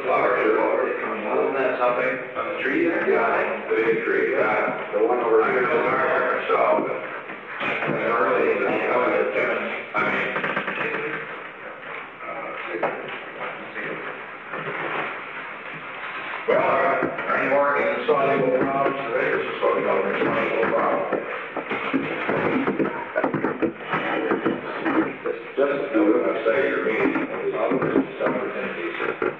Isn't that something on the tree there? Yeah, the big tree, yeah. The one over here. So, early, well, any more insoluble problems today? This is what we call an insoluble problem. Just to say your meeting was always opportunities.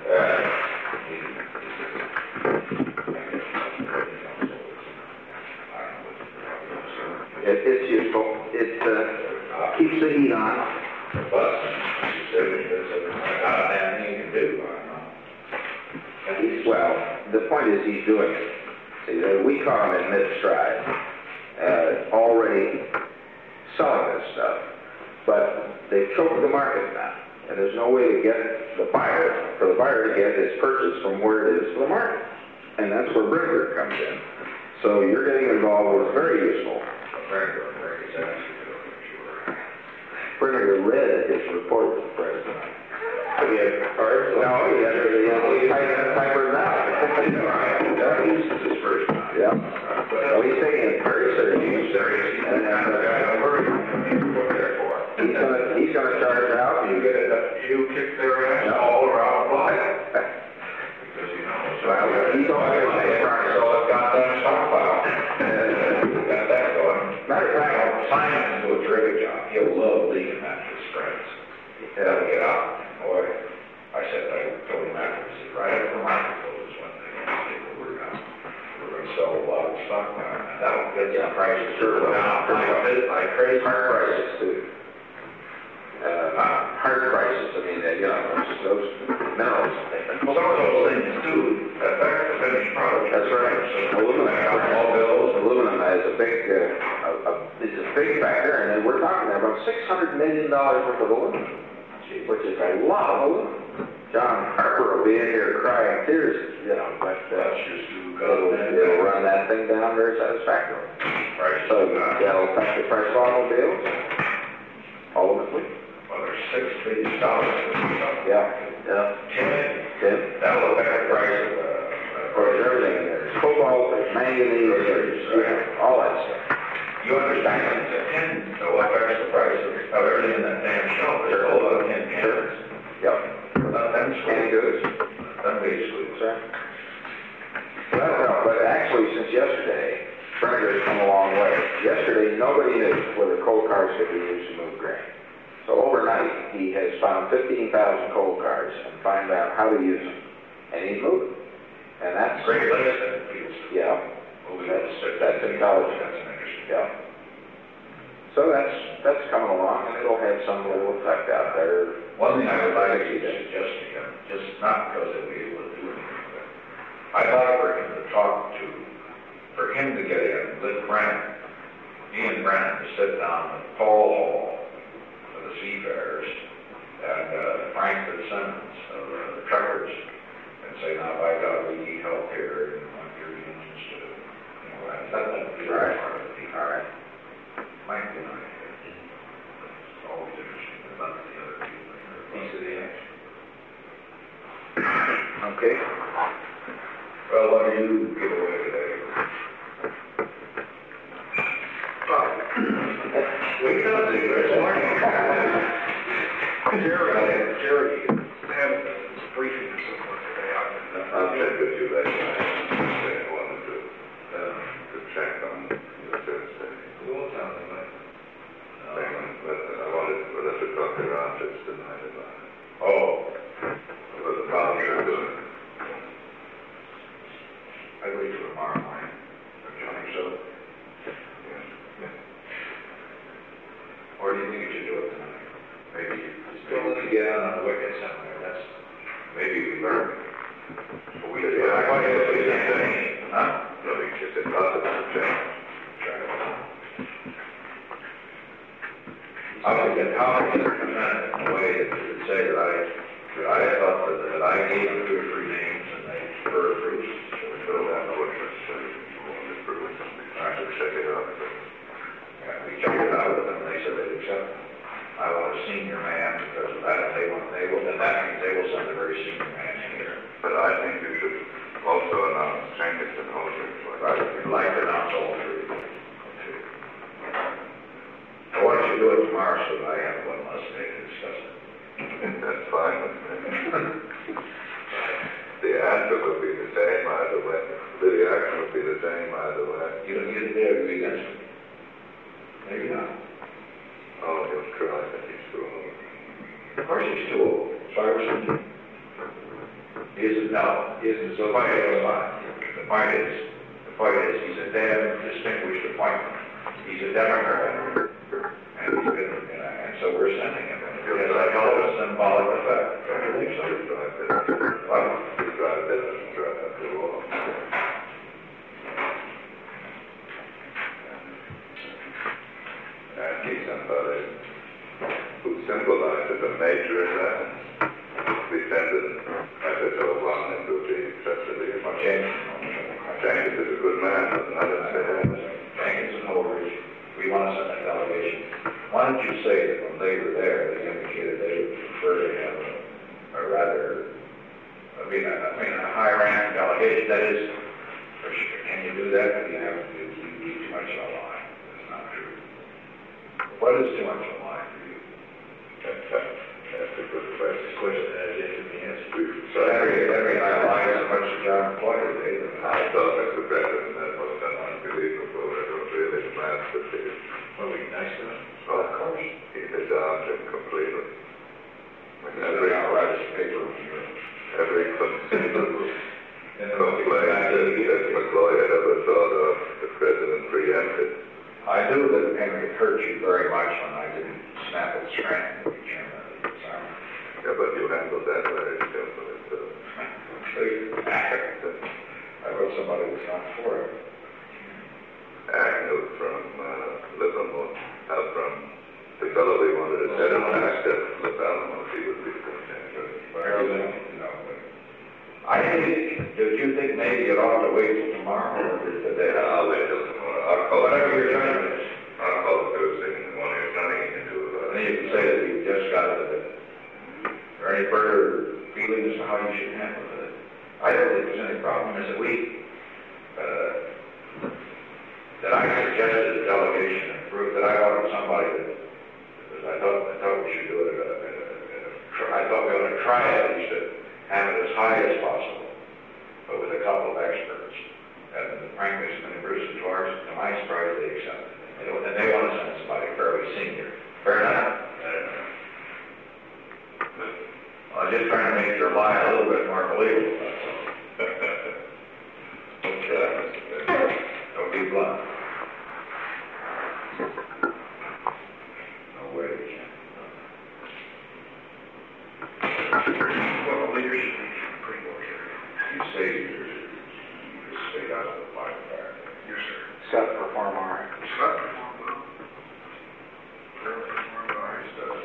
It's useful. It keeps the heat on. But not a damn thing you can do. Well, the point is he's doing it. See, we caught him in mid-stride, already selling this stuff, but they've choked the market now, and there's no way to get the buyer, for the buyer to get his purchase from where it is to the market, and that's where Brinker comes in. So you're getting involved with very useful. Brinker read his report to the president. He had cards? No, he had the typers out. That was his first time. Yeah. Well, he's taking it very seriously. And he's going to charge out. You kick their ass all around the block. Because, you know, so he's always saying, so I've got that stockpile. Got that going. Matter of fact, Simon will do a terrific job. He'll love leading that to his friends. That'll get out. Boy, I told him after, right after the market closes one day, we're going to sell a lot of stock now. And that'll get the prices down. Like crazy hard prices too. Hard prices, I mean, those minerals. Well, some of those things too affect the finished product. That's right. So Aluminum is a big factor, and then we're talking about $600 million worth of aluminum, which is a lot of aluminum. John Harper will be in here crying tears, but that's just it'll run that thing down very satisfactorily. Right. So that'll affect the price of automobiles, ultimately. Well, there's $6 billion. Yeah. Tin. That'll affect the price Of course, everything in there. Cobalt, manganese, all that stuff. You understand that tin affects the price of everything in that damn shelf. There's a whole lot of tin cans. Yep. That's Canned goods. That's basically. Sure. Well, but actually, since yesterday, Brinker has come a long way. Yesterday, nobody knew whether coal cars could be used to move grain. So overnight, he has found 15,000 coal cars and found out how to use them. And he's moving. And that's Great list. Yeah. That's intelligent. That's an interesting. Yeah. So that's coming along, and it'll have some little effect out there. One thing I would like to suggest to him, just not because he'll be able to do anything, but I'd like for him to get in with Brennan, Ian Brennan, to sit down with Paul Hall of the Seafarers and Frank Fitzsimmons of the Truckers and say, now, by God, we need help here and we want your unions to, let them be part of the people. All right. Might be nice. It's always interesting about the other people. Piece of the action. Okay. Well, what do you give away today? We can do this morning. Jerry, had a briefing or something today. I'll check with you later. I wanted to check on the Thursday. We won't tell anybody. But I wanted to talk to Rogers tonight about it. Oh. About the problem you're doing. I'd wait till tomorrow morning. Johnny, so. Or do you think you should do it tonight? Maybe you still need to get out on the wicket somewhere. That's maybe we learn. But we did. Huh? No, you just said nothing to change. How to get in a way that you would say that I thought that I gave them 2 or 3 names and they were approved. So we So I know what you're saying. You want to prove something. I should check it out. yeah, we checked it out with them and they said they'd accept it. I want a senior man because of that. Then that means they will send a very senior man in here. But I and all things like Right, that. you'd like to announce all three. Okay. Why don't you do it tomorrow so that I have one less day to discuss it? That's fine with me. The answer would be the same either way. The reaction would be the same either way. You don't get there to be against me. Maybe not. Oh, he'll try, but he's too old. Of course he's too old. Cyrus he isn't, no, he isn't, so the point is, he's a damn distinguished appointment. He's a Democrat, and he's been, and so we're sending him. It has a hell of a symbolic effect. I believe so. He'll try better. What? He'll try better and try not to walk. And he's somebody who symbolizes a major event. We tended, as I told one, to be excessively much. Jenkins is a good man, but not in the head. Jenkins and Holdridge, we want to send a delegation. Why don't you say that when they were there, they indicated they would prefer to have a rather, I mean, a high-ranking delegation, that is, can you do that? Do you have to be too much of a lie? That's not true. What is too much of a lie for you? That's a good question. This question that is yet to be answered. So Henry and I lied as much as John Floyd did. I thought, Mr. President, that was unbelievable. I don't really advance the thing. Well, we nice to him. Of course. He disarmed him completely. With every conceivable complaint that McCloy had ever thought of, the President preempted. I knew that Henry had hurt you very much when I didn't snap at strength to be chairman of the Army. Yeah, but you handled that very skillfully, too. I wrote somebody was not for it. Agnew from Livermore, from the fellow we wanted to set him back at Los Alamos, he would be content. I think, did you think maybe it ought to wait till tomorrow, or today? I'll wait till tomorrow. I'll call Whatever your judgment is. I'll call Thursday in the morning. There's nothing you can do about And it. you can say that you just got it. Is there any further feeling as to how you should handle it? I don't think there's any problem. Is that that I suggested a delegation and proved that I wanted somebody that I thought we should do it I thought we ought to try at least to have it as high as possible, but with a couple of experts. And frankly, Bruce and George, to my surprise, they accepted it. And they want to send somebody fairly senior. Fair enough? Well, I'm just trying to make your lie a little bit more believable, that's all. Don't be blunt. No way we can. Well, leadership is pretty well here. You say you stay out of the fire. Yes, sir. Scott perform all right. Scott performed well. Really performed well. He does.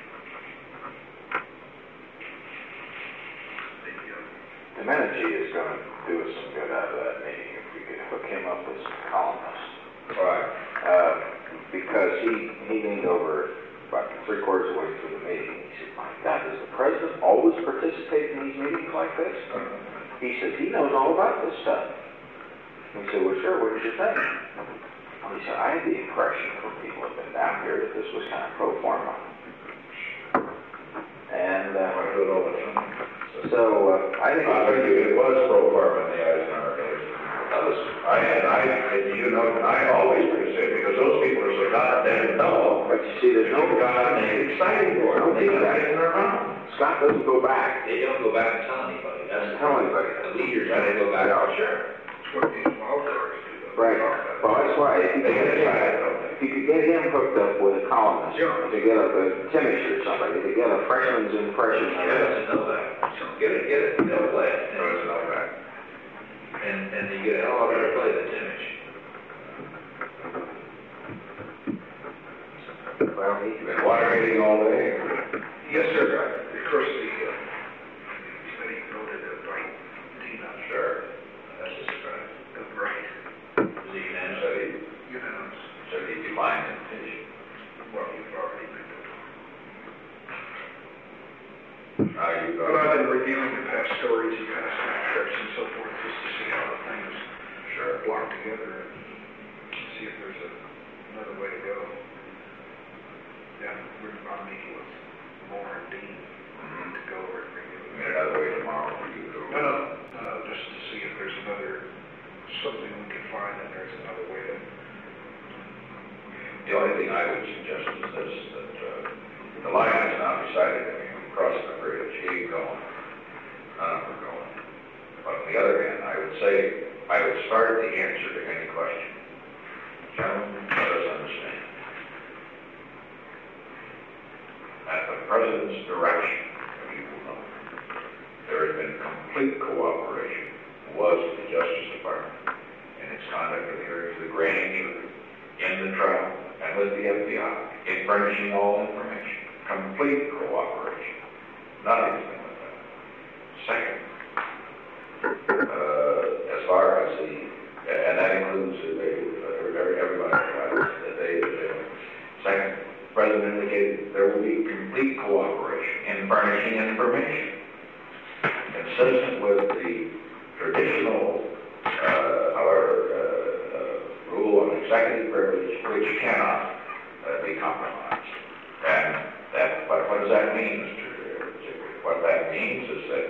Domenici is going to do us some good out of that meeting if we could hook him up as a columnist. Right. Because he leaned over about 3/4 of the way through the meeting. He said, "My God, does the president always participate in these meetings like this?" He said, "He knows all about this stuff." We said, "Well, sure, what did you think?" He said, "I had the impression from people who have been down here that this was kind of pro forma." And I do it all the time. so I think it was pro forma in the Eisenhower days. I always participate because those people are so goddamn dull. But you see, there's no goddamn exciting for them. They got it in their mouth. Scott doesn't go back. They don't go back and tell anybody. That's Tell anybody. the leaders got to go back. Yeah, sure. That's what these welfare do. Right. Well, that's why if you They get could excited, don't they? if you could get him hooked up with a columnist, to get a Timish or somebody, to get a freshman's impression of He it. doesn't know that. So get it, they'll play it. There's no back. And you get a hell of a better play than Timish. Well, You've been water eating all day. Yes, sir. Of course, the committee voted a right team out. Sure. That's a surprise. Right. Is he unanimous? Unanimous. So he declined and finished. Well, you've already been to Now you But I've been reviewing the past stories and past trips and so forth, just to see how the things Sure. block together and see if there's another way to go. Yeah, I'm meeting with Moore and Dean to go over it. You mean another way tomorrow for you to? No, just to see if there's something we can find and there's another way to. The only thing I would suggest is this, that the line is now decided, I mean, we crossed the bridge, he ain't going, none of them are going. But on the other hand, I would say, I would start the answer to any question. Gentlemen, let us understand. At the President's direction, you will know, there has been complete cooperation was with the Justice Department in its conduct of hearings, the granting in the trial, and with the FBI in furnishing all information. Complete cooperation. Nothing's been with that. Second, as far as and that includes everybody that they second, the President indicated there will be complete cooperation in furnishing information consistent with the traditional rule on executive privilege, which cannot be compromised. And what does that mean, Mr. Ziegler? What that means is that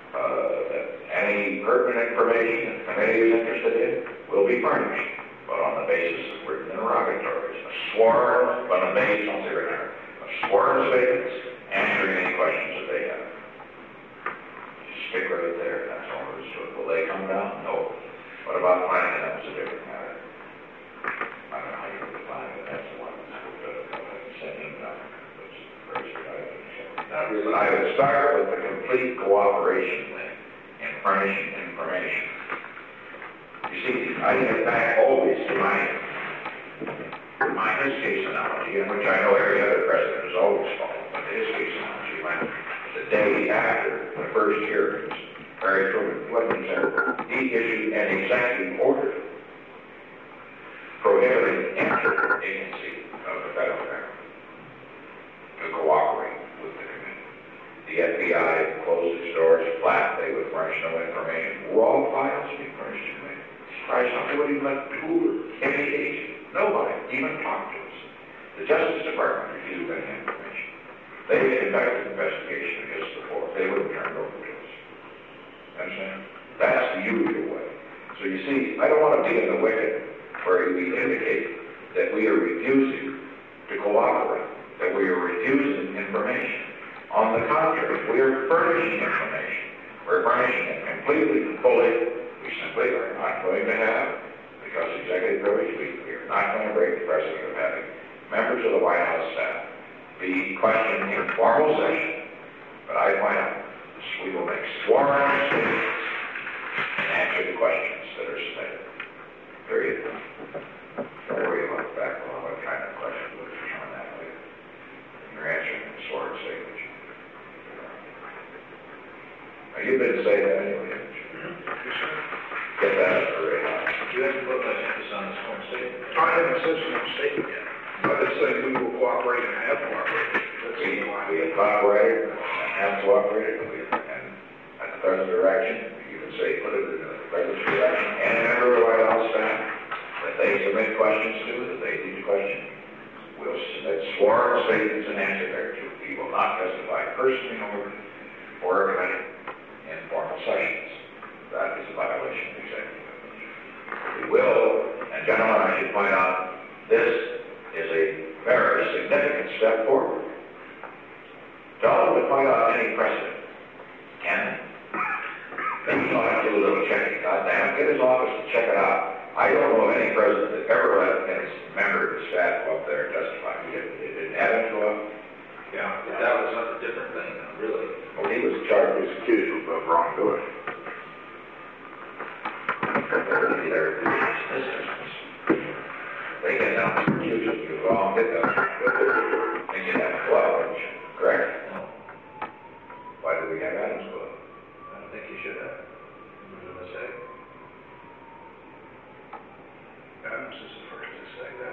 any pertinent information the committee is interested in will be furnished, but on the basis of written interrogatories, on the basis of sworn statements, answering any questions that they have. Just stick right there, that's all there is to it. Will they come down? No. What about planning? That was a different matter. I don't know how you would define it, that's the one that's sending down. That's very good. But I would start with the complete cooperation link in furnishing information. You see, I get back always to his case analogy, in which I know every other president has always followed, but his case analogy went the day after the first hearings. Harry Truman, he issued an executive order prohibiting inter-agency of the federal government to cooperate with the committee. The FBI closed its doors flat. They would furnish no information. Raw files being furnished to me. Surprised how they would even let Hoover, any agent, nobody even talk to us. The Justice Department refused any information. They conducted an investigation against the force. They wouldn't turn it over to us. Understand? That's the usual way. So you see, I don't want to be in the wicket where we indicate that we are refusing to cooperate, that we are refusing information. On the contrary, we are furnishing information. We're furnishing it completely and fully. We simply are not going to have, because executive privilege, we are not going to break the precedent of having members of the White House staff be questioned in formal session. But I point out, we will make sworn statements and answer the questions that are submitted. Period. Don't worry about the background, what kind of question will determine that later. You're answering in sworn statements. Now, you've been saying that anyway, haven't you? Get that up for right now. You haven't put much emphasis on the sworn statement. I haven't said sworn statement yet. I just say we will cooperate and have cooperated. We have cooperated and have cooperated, and at the President's direction, you can say, put it in the President's direction, and a member of the White House staff that they submit questions to, that they need to question, will submit sworn statements and answer thereto. We will not testify personally or a committee in formal sessions. That is a violation of executive privilege. We will, and gentlemen, I should point out, this is a very significant step forward. Tell them to point out any precedent. Can they? Maybe he'll have to do a little checking. Goddamn, get his office to check it out. I don't know of any president that ever let any member of the staff go up there and testify. Did Adams go up? Yeah, but that was a different thing, really. Well, he was charged with Accused of wrongdoing. They get down to accusers, you all get them. They get that club, correct? No, Why did we have Adams go up? I don't think you should have. What did I say? Adams is the first to say that.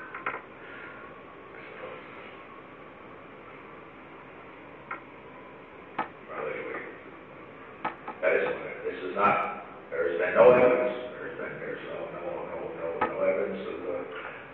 Well, anyway, this is not, there's been no evidence, there's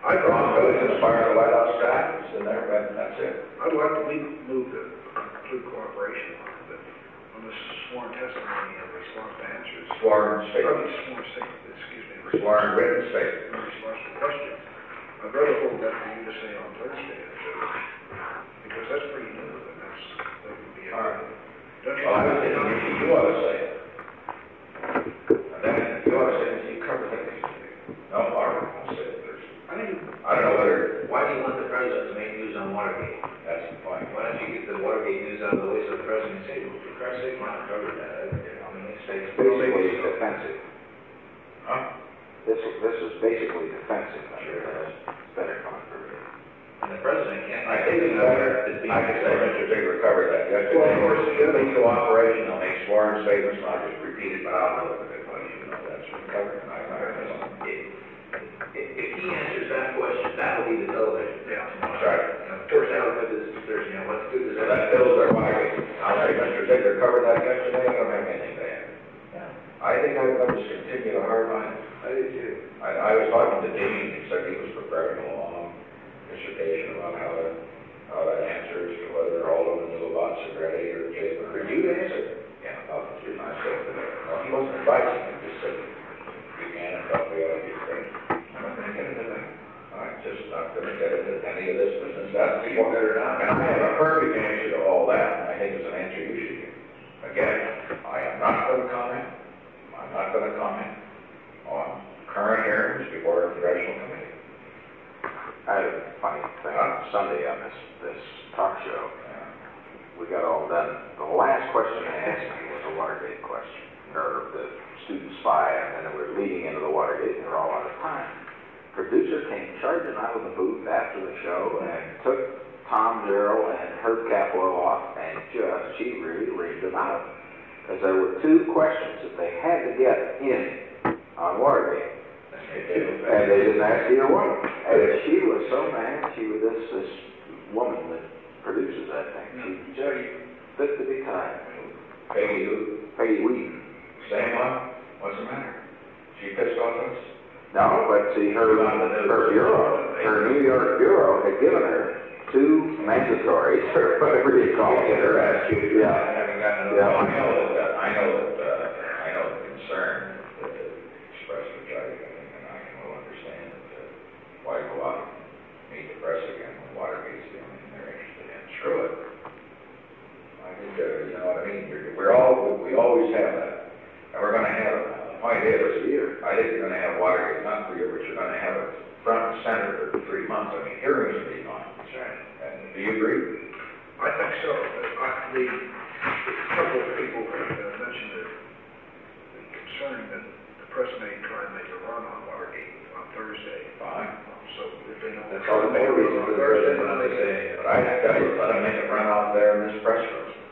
I'd Ron like, Village inspired the White House guy, it's in there, but that's it. I'd like to move the complete cooperation line, but on the sworn testimony and response to answers. Sworn statement, Sworn statement, excuse me. sworn written statement. In response to questions. I'd rather hold that for you to say on Thursday, because that's pretty new, and that would be. All right. Don't you? Well, I was thinking you ought to say it. And then you ought to say it, you cover that. No, Margaret won't say it Thursday. I don't know whether, Why do you want the president to make news on Watergate? that's the point. Why don't you get the Watergate news out of the way so the president can say, well, for Christ's sake, Mark covered that. I mean, it's Basically defensive. Huh? This is basically defensive, better controversy. And the president can't. I think it's better, I just say Mr. Ziegler covered that yesterday. Well, of course, Complete cooperation, they'll make sworn statements, not just repeated, but I'll look at it, but you know, that's been covered. If he answers that question, that'll be the television. Yeah. That's right. Of course, how good is Thursday, you know, what's good is So that? that fills their Watergate. I'll say Mr. Ziegler covered that yesterday, I don't have anything to add. I think I've got to continue to hard line. I do too. I was talking to Dean, he said he was preparing a long dissertation about how to answer as to whether Alderman knew about Segretti or Jason. Could you answer? Yeah, about the reason I said that. No, he wasn't advising, he just said, you can and thought we ought to be afraid. I'm not gonna get into that. I'm just not gonna get into any of this business. That's the one or not. And I have a perfect answer to all that, and I think it's an answer you should give. Again, I am not gonna comment. I'm not gonna comment on current hearings before a congressional committee. I had a funny thing on Sunday on this talk show. We got all done. The last question they asked me was a Watergate question, or the student spy, and then we were leading into the Watergate, and they were all out of time. Producer came charging out of the booth after the show and took Tom Darrell and Herb Capwell off, and she really reamed them out. Because there were two questions that they had to get in on Watergate. And they didn't ask either one. And she was so mad, she was this woman that produces that thing. She just fit to be tied. Peggy who? Peggy Wheaton. Same one? What's the matter? She pissed off us? No, but see, her bureau, her New York bureau had given her two mandatories, or whatever you call it. Get her attitude. Yeah. Having gotten Yeah. I know the concern that expressed which I can well understand why go out and meet the press again when Watergate's the only thing they're interested in. Screw it. I think, you know what I mean? We always have that. And we're gonna have it. The point is, I think you're gonna have Watergate, not for you, but you're gonna have it front and center for 3 months. I mean, hearings will be on. That's right. And do you agree? I think so. The couple of people mentioned the concern that the press may try and make a run on Watergate on Thursday. Fine. So if they know. That's all the more reason for the president not to say. But I tell you, let them make a run out there in this press room.